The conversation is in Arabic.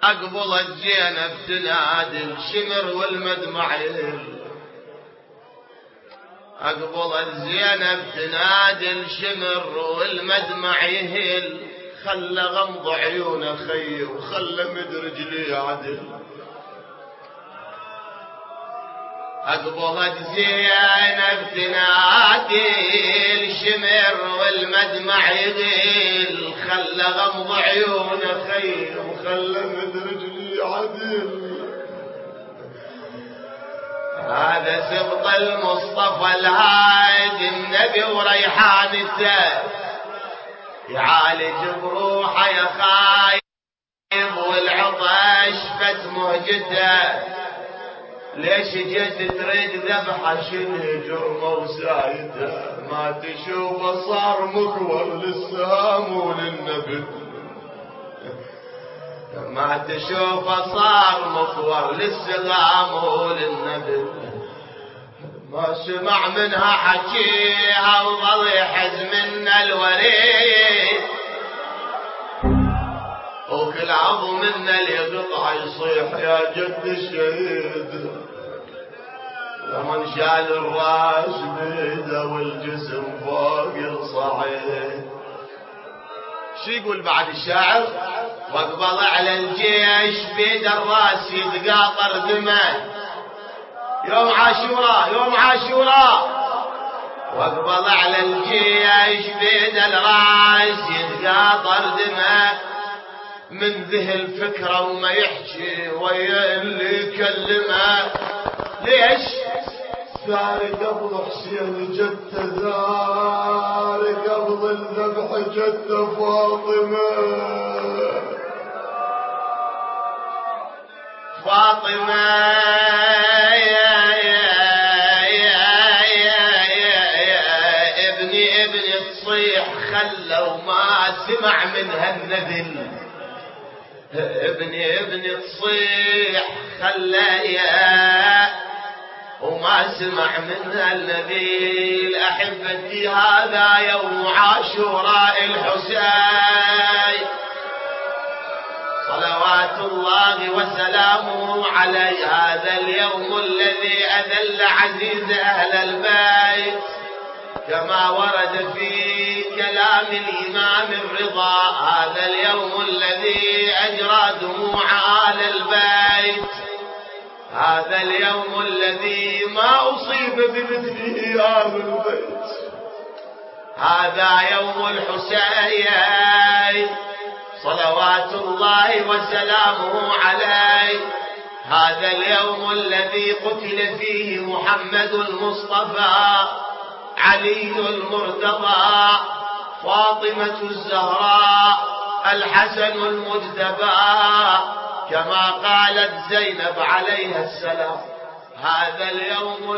أقبلت زينب تنادي الشمر والمدمع يهل، أقبلت زينب تنادي الشمر والمدمع يهل، خلى غمض عيونه خي وخلى مد رجلي عدل. أقبلت زينب تنادي الشمر والمدمع يغيل، خلى غمض عيونه خي وخلى مد رجلي عدل. هذا سبط المصطفى الهادي النبي وريحانته، يعالج بروحه يا خايب والعطش فت مهجته. ليش جيت تريد ذبحه شنو جرمه وسايته، ما تشوفه صار مكور للسهام وللنبل، ما تشوفه صار مكور للسهام وللنبل. ما سمع منها حكيها وظل يحز منا الوريد، وكل عظم منا ليقطع يصيح يا جد الشهيد. لمن شال الراس بيده والجسم فوق الصعيد. شو يقول بعد الشاعر؟ واقبل على الجيش بيد الراس يتقاطر دمه، يوم عاشوراء يوم عاشوراء. واقبل على الجيش بيد الراس يتقاطر دمه، من ذهل فكره وما يحكي ويا اللي يكلمه. ليش؟ ثار قبض حسين جدته، ثار قبض الذبح جدته فاطمة. فاطمة ابني تصيح خلوا ما سمع منها النذل. ابني تصيح خليها وما سمع منها النذيل. أحبتي هذا يوم عاشوراء الحسين، صلوات الله وسلامه عليه. هذا اليوم الذي أذل عزيز أهل البيت، كما ورد في كلام الإمام الرضا. هذا اليوم الذي أجرى دموع آل البيت، هذا اليوم الذي ما أصيب بمثله آل البيت. هذا يوم الحسين صلوات الله وسلامه عليه. هذا اليوم الذي قتل فيه محمد المصطفى، علي المرتضى، فاطمة الزهراء، الحسن المجتبى، كما قالت زينب عليها السلام. هذا اليوم